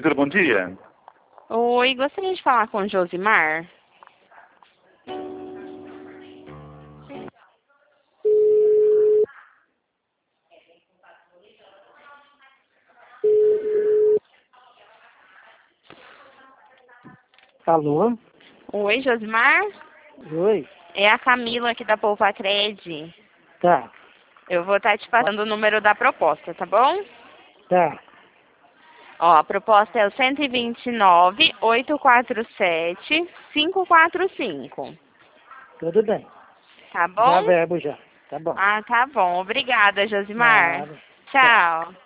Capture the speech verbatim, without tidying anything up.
Prefeitura, bom dia. Oi, gostaria de falar com o Josimar. Alô? Oi, Josimar? Oi? É a Camila aqui da Poupa Cred. Tá, Eu vou estar te passando o número da proposta, tá bom? tá. Ó, a proposta é o cento e vinte e nove, oitocentos e quarenta e sete, quinhentos e quarenta e cinco. Tudo bem. Tá Já bom? verbo já. Tá bom. Ah, tá bom. Obrigada, Josimar. Nada. Tchau. Tchau.